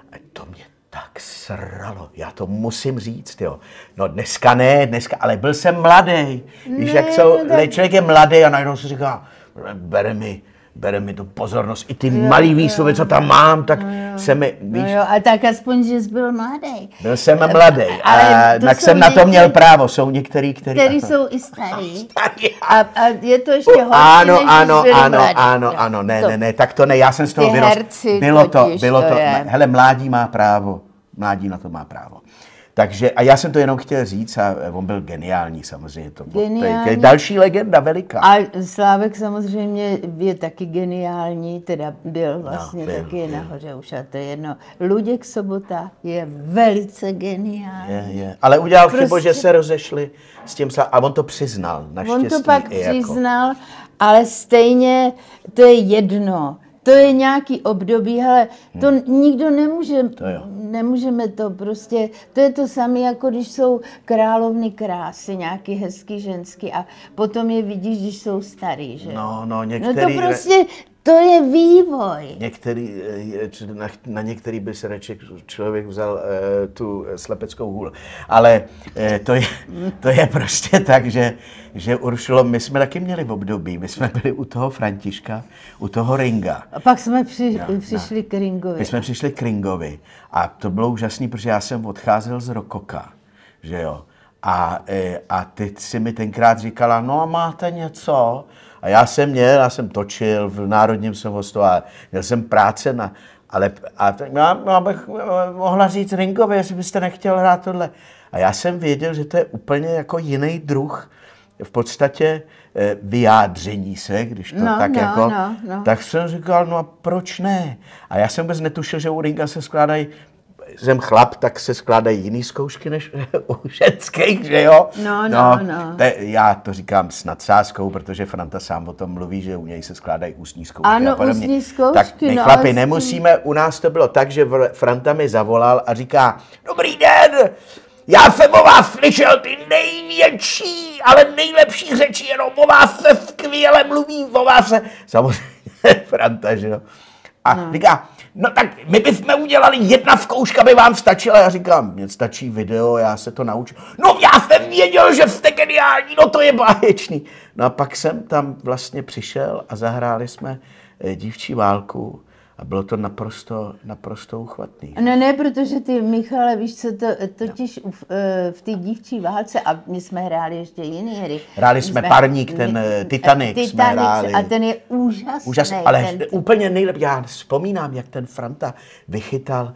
A to mě tak sralo, já to musím říct, jo. No dneska ne, dneska, ale byl jsem mladý. Víš, jak jsou, tak... člověk je mladý a najednou si říká, bere mi, bere mi tu pozornost, i ty jo, malý výslovy, co tam mám, tak no se mi, víš. No jo, a tak aspoň, že jsi byl mladý. Byl jsem mladý, a tak jsem na to měl právo, jsou některý, který... Který jsou i starý. A, a je to ještě horší, ano, než ano, byli ano, mladý. ano, ano, ne, ne, ne, tak to ne, já jsem z toho vyrost. Bylo to, bylo to, hele, mládí má právo, mládí na to má právo. Takže, a já jsem to jenom chtěl říct, a on byl geniální samozřejmě. To, geniální. To je další legenda veliká. A Slávek samozřejmě je taky geniální, teda byl vlastně no, byl, taky byl. Nahoře už, a to je jedno. Luděk Sobota je velice geniální. Je, je. Ale udělal prostě... chybu, že se rozešli s tím, a on to přiznal, naštěstí. On to pak přiznal, jako... ale stejně to je jedno. To je nějaký období, hele, to hmm. nikdo nemůže, to nemůžeme to prostě, to je to samé, jako když jsou královny krásy, nějaký hezký ženský a potom je vidíš, když jsou starý, že? No, no, některý... No to prostě, to je vývoj. Některý, na, na některý by se radši člověk vzal uh, tu slepeckou hůl, ale uh, to, je, to je prostě tak, že, že Uršulo, my jsme taky měli v období, my jsme byli u toho Františka, u toho Ringa. A pak jsme při, no, přišli no. k Ringovi. My jsme přišli k Ringovi a to bylo úžasný, protože já jsem odcházel z Rokoka, že jo. A, a ty si mi tenkrát říkala, no a máte něco? A já jsem měl, já jsem točil, v Národním jsem hostoval, měl jsem práce na, ale a já, já bych mohla říct Ringovi, jestli byste nechtěl hrát tohle. A já jsem věděl, že to je úplně jako jiný druh, v podstatě vyjádření se, když to no, tak no, jako, no, no. tak jsem říkal, no a proč ne? A já jsem vůbec netušil, že u Ringa se skládají, jsem chlap, tak se skládají jiný zkoušky než u ženských, že jo? No, no, no. Te, já to říkám s nadsázkou, protože Franta sám o tom mluví, že u něj se skládají ústní zkoušky. Ano, ústní zkoušky. Tak my no, chlapi nemusíme, u nás to bylo tak, že Franta mi zavolal a říká, dobrý den, já jsem o vás slyšel ty největší, ale nejlepší řeči, jenom o vás se skvěle mluví, o vás se... Samozřejmě Franta, že jo? A no. říká, no tak my bychom udělali jedna zkouška, by vám stačila. Já říkám, mně stačí video, já se to naučím. No já jsem věděl, že jste geniální, no to je báječný. No a pak jsem tam vlastně přišel a zahráli jsme Dívčí válku. A bylo to naprosto, naprosto uchvatný. No ne, protože ty, Michale, víš co, to, totiž no. v, v té Dívčí válce, a my jsme hráli ještě jiný hry. Hráli jsme, jsme Parník, ten my, Titanic, Titanic jsme hráli. A ten je úžasný. Úžasný, ale ten... úplně nejlepší. Já vzpomínám, jak ten Franta vychytal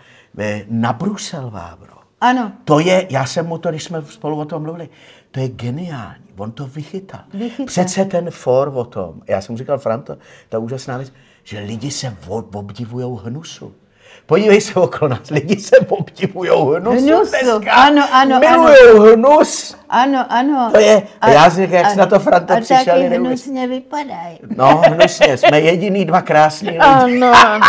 na Brusel, Vávro. Ano. To je, já jsem mu to, když jsme spolu o tom mluvili, to je geniální, on to vychytal. vychytal. Přece ten for o tom, já jsem mu říkal, Franto, ta úžasná věc, že lidi se obdivujou hnusu. Podívej se okolo nás, lidi se obdivujou hnusu, hnusu. Dneska. Ano, ano, milujou ano. hnus. Ano, ano. To je, a, já si říkám, jak jsi na to Franta přišel. A taky hnusně vypadají. No, hnusně, jsme jediný dva krásný lidi. Ano.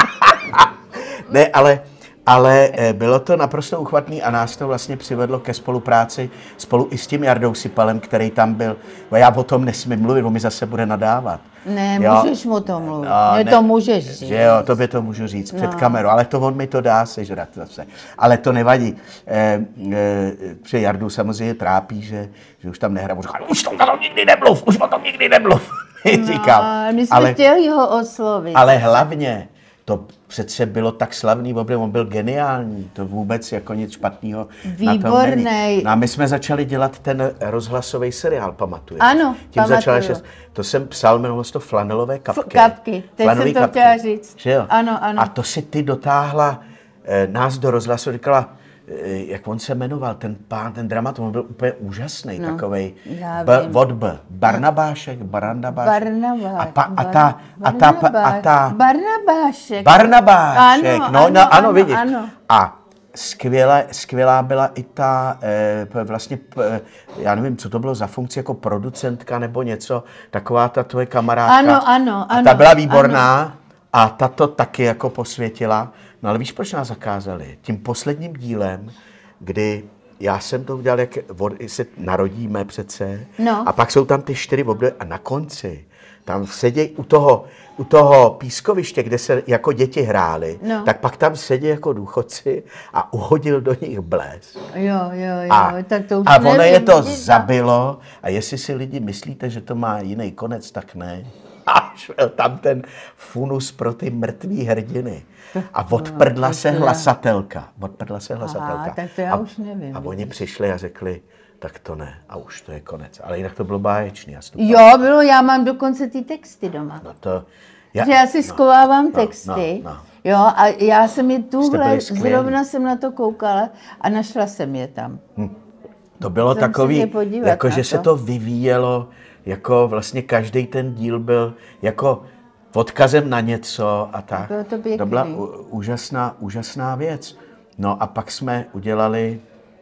Ne, ale... Ale bylo to naprosto uchvatný a nás to vlastně přivedlo ke spolupráci spolu i s tím Jardou Sipalem, který tam byl. Já o tom nesmím mluvit, on mi zase bude nadávat. Ne, jo? můžeš mu to mluvit, no, mě ne, to můžeš říct. Že jo, tobě to můžu říct no. před kamerou, ale to on mi to dá sežrat zase. Ale to nevadí. E, e, protože Jardu samozřejmě trápí, že, že už tam nehrá. Říká, už to tam nikdy nemluv, už o tom nikdy nemluv. No, říkám, my jsme ale, chtěli ho oslovit. Ale hlavně, to přece bylo tak slavný, on byl geniální, to vůbec jako nic špatného na tom není. No a my jsme začali dělat ten rozhlasový seriál, pamatuješ? Ano, tím pamatuju. Začala, to jsem psal, jmenovalo se to Flanelové kapky. Kapky, teď Flanelový jsem to kapky. Chtěla říct. Že jo? Ano, ano. A to si ty dotáhla eh, nás do rozhlasu, říkala, eh, jak on se jmenoval, ten pán, ten dramaturg, on byl úplně úžasný, no, takovej, b, od B, Barnabášek, Barnabášek. Barnabášek. A, pa, a ta, a ta, a ta, Barnabášek. Barnabášek, ano, no, ano, no, ano, ano, vidíš. Ano. A skvělá, skvělá byla i ta, eh, vlastně, eh, já nevím, co to bylo za funkci, jako producentka nebo něco, taková ta tvoje kamarádka. Ano, ano, ano. A ta byla výborná ano. A ta to taky jako posvětila. No ale víš, proč nás zakázali? Tím posledním dílem, kdy já jsem to udělal, jak se narodíme přece, no. A pak jsou tam ty čtyři období a na konci tam sedějí u toho, u toho pískoviště, kde se jako děti hráli, no. tak pak tam sedí jako důchodci a uhodil do nich blesk. Jo, jo, jo, a, tak to už A ono nevím, je to vidíš, zabilo a jestli si lidi myslíte, že to má jiný konec, tak ne. A šel tam ten funus pro ty mrtvý hrdiny. A odprdla se hlasatelka. Odprdla se hlasatelka. Aha, tak to já a, už nevím. A oni přišli a řekli, tak to ne. A už to je konec. Ale jinak to bylo báječný. Jo, bylo, já mám dokonce ty texty doma. No to... Já, že já si no, schovávám texty, no, no, no. jo, a já jsem je tuhle, zrovna jsem na to koukala a našla jsem je tam. Hm. To bylo jsem takový, jako že to. se to vyvíjelo, jako vlastně každý ten díl byl jako odkazem na něco a tak. Bylo to pěkný. To byla úžasná, úžasná věc. No a pak jsme udělali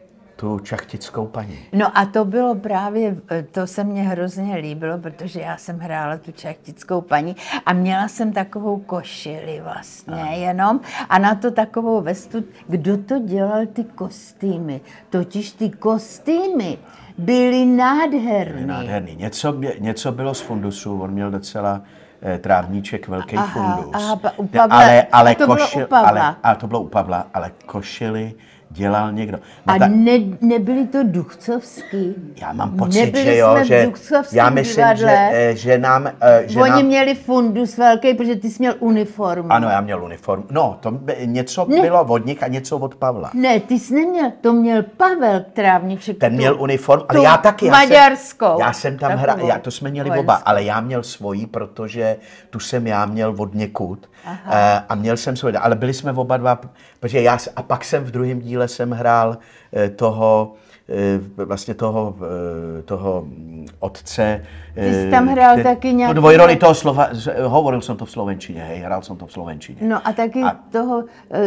tu Čachtickou paní. No a to bylo právě, to se mně hrozně líbilo, protože já jsem hrála tu Čachtickou paní a měla jsem takovou košili vlastně a. jenom a na to takovou vestu. Kdo to dělal ty kostýmy? Totiž ty kostýmy byly nádherný. Byly nádherný. Něco, něco bylo z fundusu, on měl docela eh, trávníček, velký aha, fundus. Aha, u Pavla, ale, ale a to košil, bylo u Pavla. Ale, a to bylo u Pavla, ale košily dělal někdo. No a ta... ne, nebyli to Duchcovský? Já mám pocit, nebyli že jo, že já myslím, že, že nám... Že Oni nám... měli fundus velký, protože ty jsi měl uniformu. Ano, já měl uniformu. No, to by, něco ne. bylo od nich a něco od Pavla. Ne, ty jsi neměl, to měl Pavel Trávníček. Ten tu, měl uniformu, ale já taky. Já maďarskou. Jsem, já jsem tam hrál, já, to jsme měli oba, ale já měl svoji, protože tu jsem já měl od někud. Aha. A měl jsem svoji, ale byli jsme oba dva, protože já, a pak jsem v druhém díle jsem hrál toho, vlastně toho, toho otce. Ty jsi tam hrál te, taky nějaký... Dvojroli toho slova, hovoril jsem to v slovenčině, hej, hrál jsem to v slovenčině. No a taky a, toho,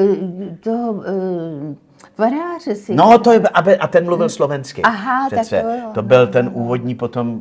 toho varáře si... No, to je, a ten mluvil slovensky. Aha, přece. tak to jo. To byl ten úvodní potom,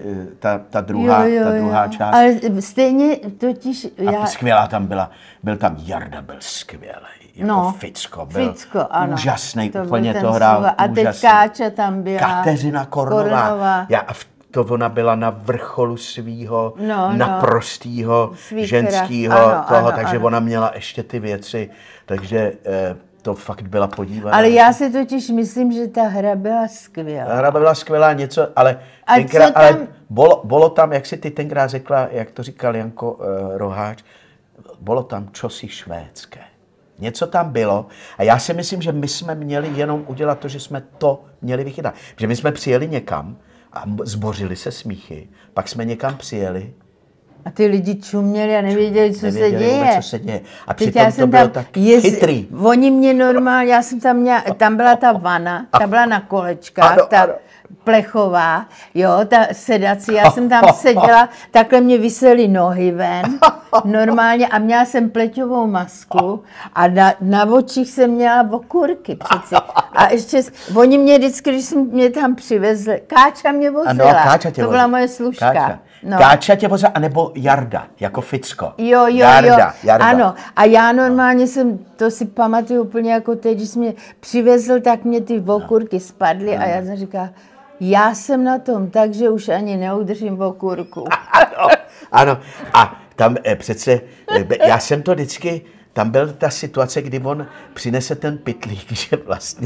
ta, ta, druhá, jo, jo, ta druhá jo. část. Ale stejně totiž... A já... skvělá tam byla, byl tam Jarda, byl skvělý. Jako no, Ficko byl Ficko, ano. úžasný, to úplně to hrál A teď Káča tam byla. Kateřina Kornová. Kornová. Já, to ona byla na vrcholu svýho no, naprostýho no. ženskýho ano, toho, ano, takže ano. ona měla ještě ty věci, takže eh, to fakt byla podívaná. Ale já si totiž myslím, že ta hra byla skvělá. Hra byla skvělá, něco, ale, a tenkrát, tam... ale bylo, bylo tam, jak si ty tenkrát řekla, jak to říkal Janko eh, Roháč, bylo tam čosi švédské. Něco tam bylo a já si myslím, že my jsme měli jenom udělat to, že jsme to měli vychytat. Že my jsme přijeli někam a zbořili se smíchy, pak jsme někam přijeli. A ty lidi čuměli a nevěděli, co nevěděli se děje. Vůbec, co se děje. A teď přitom to bylo tak jez... chytrý. Oni mě normálně, já jsem tam měla, tam byla ta vana, ta byla na kolečkách, ano, ta ano. plechová, jo, ta sedací, já jsem tam seděla, takhle mě visely nohy ven, normálně a měla jsem pleťovou masku a na, na očích jsem měla okurky přeci. A ještě, oni mě vždycky, když jsem mě tam přivezli, Káča mě vozila, ano, Káča tě to byla moje služka. Káča. No. Káča tě vozila, anebo Jarda, jako Ficko. Jo, jo, Jarda, jo, Jarda. ano. A já normálně jsem, to si pamatuju úplně jako teď, když jsi mě přivezl, tak mě ty okurky spadly a já jsem říkala, já jsem na tom tak, že už ani neudržím okurku. Ano, ano. A tam eh, přece, eh, já jsem to vždycky, tam byla ta situace, kdy on přinese ten pytlík, že vlastně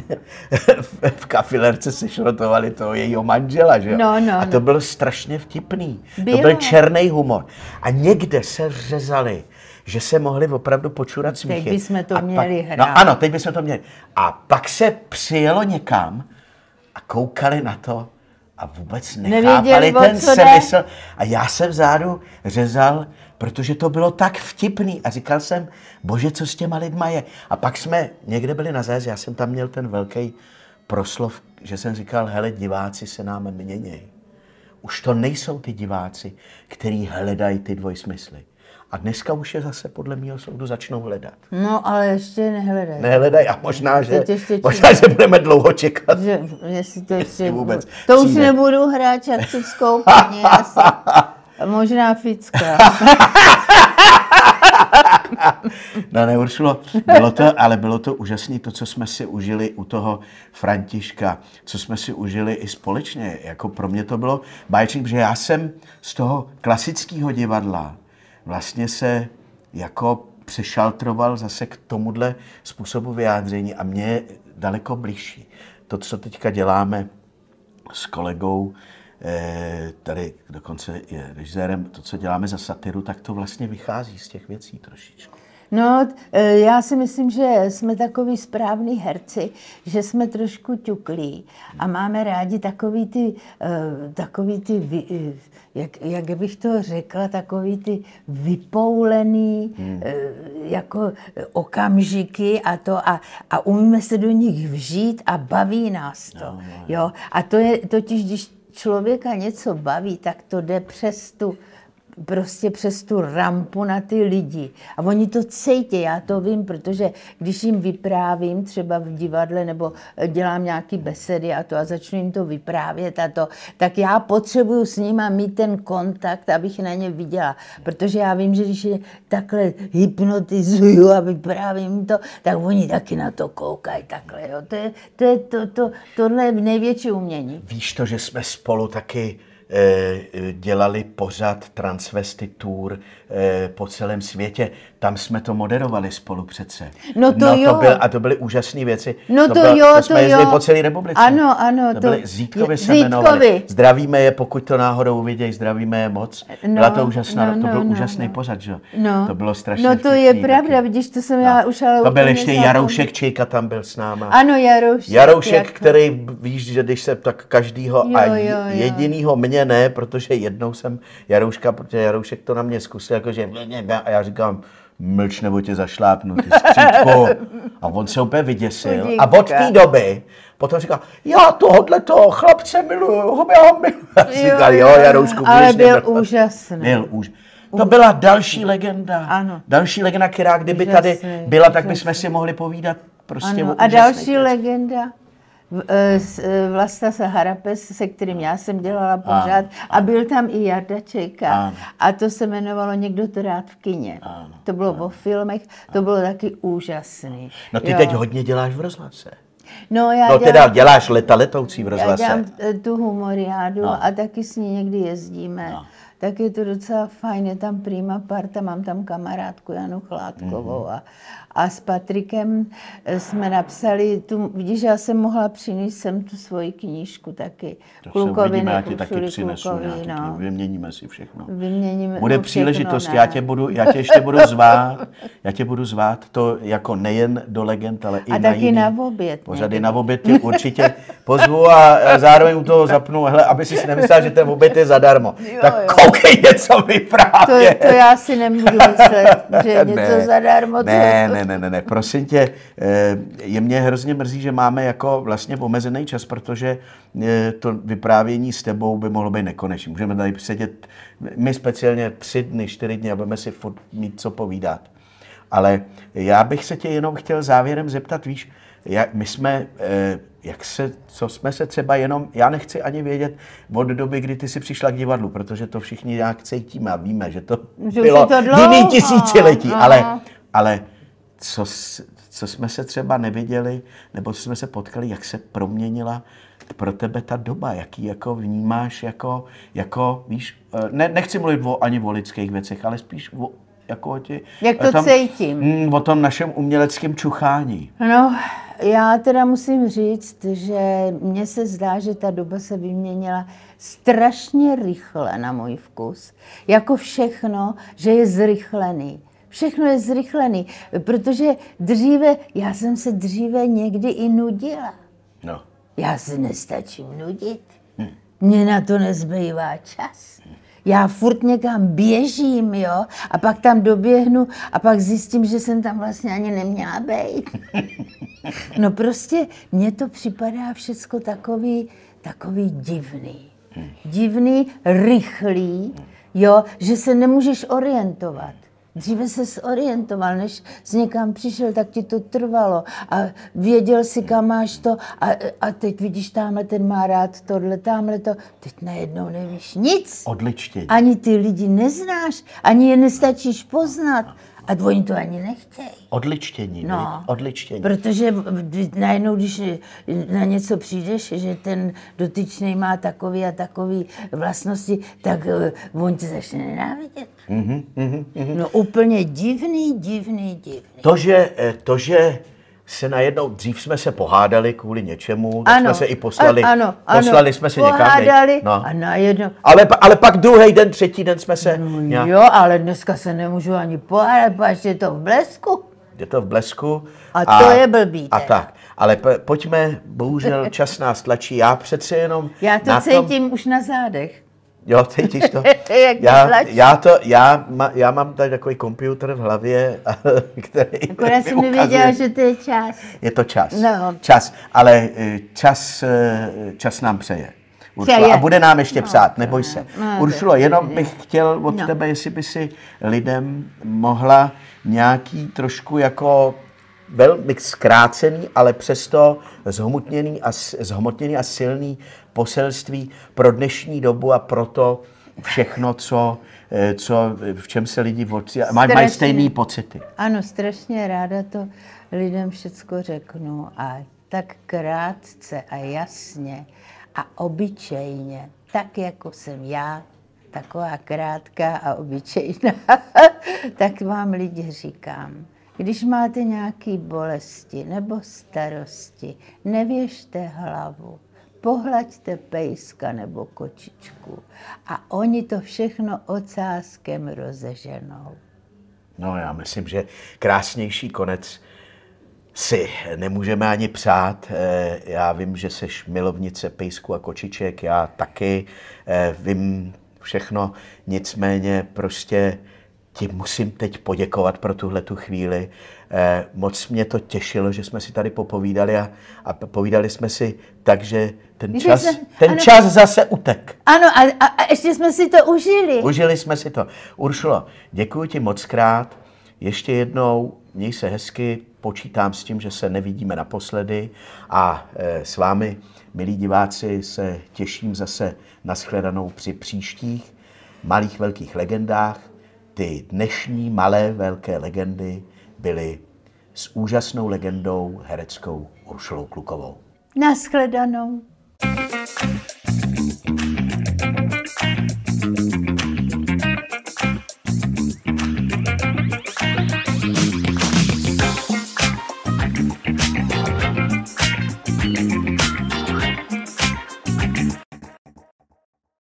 v, v kafilerce se šrotovali toho jejího manžela, že jo? No, no, a to bylo strašně vtipný. Bylo. To byl černý humor. A někde se řezali, že se mohli opravdu počurat smíchy. Teď bychom to a měli pak, hrát. No ano, teď bychom to měli. A pak se přijelo někam a koukali na to a vůbec nechápali Nevěděli, ten co semysl. A já jsem vzadu řezal, protože to bylo tak vtipný. A říkal jsem, bože, co s těma lidma je. A pak jsme někde byli na zájezd, já jsem tam měl ten velký proslov, že jsem říkal, hele, diváci se nám mění. Už to nejsou ty diváci, kteří hledají ty dvojsmysly. A dneska už je zase podle mého soudu začnou hledat. No, ale ještě nehledají. Nehledají a možná, že, ještě možná, že budeme dlouho čekat. Že, jestli to ještě vůbec to už přijde. nebudu hrát Čachtickou paní, asi. Možná Ficka. No ne, Uršulo, bylo to, ale bylo to úžasné, to, co jsme si užili u toho Františka, co jsme si užili i společně. Jako pro mě to bylo báječný, protože já jsem z toho klasického divadla vlastně se jako přešaltroval zase k tomuhle způsobu vyjádření a mě je daleko bližší. To, co teďka děláme s kolegou, tady dokonce je režisérem, to, co děláme za satiru, tak to vlastně vychází z těch věcí trošičku. No, já si myslím, že jsme takový správný herci, že jsme trošku ťuklí a máme rádi takový ty, takový ty jak, jak bych to řekla, takový ty vypoulený hmm. jako okamžiky a to a, a umíme se do nich vžít a baví nás to. No, no, no. Jo? A to je totiž, když člověka něco baví, tak to jde přes tu prostě přes tu rampu na ty lidi. A oni to cítí, já to vím, protože když jim vyprávím třeba v divadle nebo dělám nějaký besedy a to a začnu jim to vyprávět a to, tak já potřebuju s nima mít ten kontakt, abych na ně viděla. Protože já vím, že když je takhle hypnotizuju a vyprávím to, tak oni taky na to koukají takhle. Jo. To je, to je to, to, tohle je největší umění. Víš to, že jsme spolu taky dělali pořad Transvestitur po celém světě. Tam jsme to moderovali spolu přece. No to no, jo. To byl, a to byly úžasné věci. No to, to bylo, jo, to to jsme jezdili jo. po celé republice. Ano, ano. To, to byly Zítkovi se Zítkovi. jmenovali. Zdravíme je, pokud to náhodou uvidějí, zdravíme je moc. No, Byla to úžasná, no, no, to byl no, úžasný no. pořad, že? No. To bylo strašně No to vtipný, je pravda, taky. vidíš, to jsem no. já už ale to byl ještě Jaroušek Čejka, tam byl s náma. Ano, Jaroušek. Jaroušek, jako... který, víš, že když se tak každýho jo, a jo, jo. jedinýho mě ne, protože jednou jsem Jarouška, protože Jaroušek to na mě zkusil, jakože a já říkám, mlč nebo tě zašlápnu, ty skřítku. A on se úplně vyděsil. A od té doby potom říkal, já tohodle toho chlapce miluju, ho já miluju. A říkal, jo, Jaroušku, ale byl nebyl. úžasný. Byl už. To byla další legenda. Ano. Další legenda, která kdyby úžasný, tady byla, tak bychom si mohli povídat prostě ano. o A další věc. legenda, Vlasta Harapes, se kterým já jsem dělala pořád, a byl tam i Jarda Čejka. Ano. A to se jmenovalo Někdo to rád v kině. Ano. To bylo ano. o filmech, to bylo taky úžasný. No ty jo. teď hodně děláš v rozhlase. No, já no dělám, teda děláš leta letoucí v rozhlase. Já dělám tu humoriádu no. a taky s ní někdy jezdíme. No. Tak je to docela fajn, je tam prima parta, mám tam kamarádku Janu Chládkovou mm-hmm. a, a s Patrikem jsme napsali, tu, vidíš, já jsem mohla přinést sem tu svoji knížku taky. To Klukovi, uvidíme, já ti taky přinesu klukovi, nějaký, no. Vyměníme si všechno. Vyměníme Bude všechno, příležitost, ne. já tě, budu, já tě ještě budu zvát, já tě budu zvát, to jako nejen do legend, ale i a na taky jiný na oběd. pořady. Na oběd tě určitě pozvu a zároveň u toho zapnu, hele, aby si myslela, že ten oběd je zadarmo. Jo, tak jo. koukej něco vyprávět. To, to já si nemůžu myslet, že něco ne, zadarmo. Ne, ne, ne, ne, ne, prosím tě, je mě hrozně mrzí, že máme jako vlastně omezený čas, protože to vyprávění s tebou by mohlo být nekonečné. Můžeme tady sedět, my speciálně tři dny, čtyři dny a budeme si furt mít co povídat. Ale já bych se tě jenom chtěl závěrem zeptat, víš, jak my jsme, jak se, co jsme se třeba jenom, já nechci ani vědět od doby, kdy ty jsi přišla k divadlu, protože to všichni nějak cítíme a víme, že to že bylo to jiný tisíciletí, ale, ale co, co jsme se třeba neviděli, nebo co jsme se potkali, jak se proměnila pro tebe ta doba, jaký jako vnímáš, jako, jako víš, ne, nechci mluvit o, ani o lidských věcech, ale spíš o, jako ti, jak to tam, cítím. Mm, o tom našem uměleckém čuchání. No, já teda musím říct, že mně se zdá, že ta doba se vyměnila strašně rychle na můj vkus. Jako všechno, že je zrychlený. Všechno je zrychlený, protože dříve, já jsem se dříve někdy i nudila. No. Já se nestačím nudit. Hm. Mně na to nezbývá čas. Hm. Já furt někam běžím, jo, a pak tam doběhnu a pak zjistím, že jsem tam vlastně ani neměla být. No prostě mně to připadá všecko takový, takový divný. Hm. Divný, rychlý, jo, že se nemůžeš orientovat. Dříve se zorientoval, než jsi někam přišel, tak ti to trvalo a věděl si, kam máš to a, a teď vidíš, tamhle ten má rád tohle, tamhle to, teď najednou nevíš nic. Odličtění. Ani ty lidi neznáš, ani je nestačíš poznat A oni to ani nechtějí. Odličtění, No, odličtění. Protože najednou, když na něco přijdeš, že ten dotyčný má takový a takový vlastnosti, tak uh, on tě začne nenávidět. Mm-hmm, mm-hmm. No úplně divný, divný, divný. To, že, to, že se najednou, dřív jsme se pohádali kvůli něčemu, tak ano, jsme se i poslali, ano, poslali ano, jsme se pohádali někam. No. A najednou... Ale, ale pak druhý den, třetí den jsme se... No, nějak... Jo, ale dneska se nemůžu ani pohádat, protože je to v blesku. Je to v blesku. A, a to je blbý. A tak. Ale p- pojďme, bohužel čas nás tlačí. Já přece jenom... Já to cítím tom... už na zádech. Jo, cítíš to? já, já, to já, ma, já mám tady takový počítač v hlavě, který Akorát jsem nevěděla, že to je čas. Je to čas. No. Čas, ale čas, čas nám přeje. Uršulo, a bude nám ještě no, psát, neboj se. No, Uršulo, jenom bych chtěl od no. tebe, jestli by si lidem mohla nějaký trošku jako velmi zkrácený, ale přesto zhmotněný a, zhmotněný a silný poselství pro dnešní dobu a pro to všechno, co, co, v čem se lidi mají, mají stejné pocity. Ano, strašně ráda to lidem všecko řeknu a tak krátce a jasně a obyčejně, tak jako jsem já, taková krátká a obyčejná, tak vám lidi říkám. Když máte nějaké bolesti nebo starosti, nevěžte hlavu, pohlaďte pejska nebo kočičku a oni to všechno ocáskem rozeženou. No já myslím, že krásnější konec si nemůžeme ani přát. Já vím, že seš milovnice pejsku a kočiček, já taky vím všechno, nicméně prostě ti musím teď poděkovat pro tuhletu chvíli. Eh, moc mě to těšilo, že jsme si tady popovídali a, a povídali jsme si tak, že ten čas, jsme, ten ano, čas zase utek. Ano, a, a, a ještě jsme si to užili. Užili jsme si to. Uršulo, děkuji ti moc krát. Ještě jednou, měj se hezky, počítám s tím, že se nevidíme naposledy a eh, s vámi, milí diváci, se těším zase na shledanou při příštích malých velkých legendách. Ty dnešní malé velké legendy byly s úžasnou legendou hereckou Uršulou Klukovou. Nashledanou.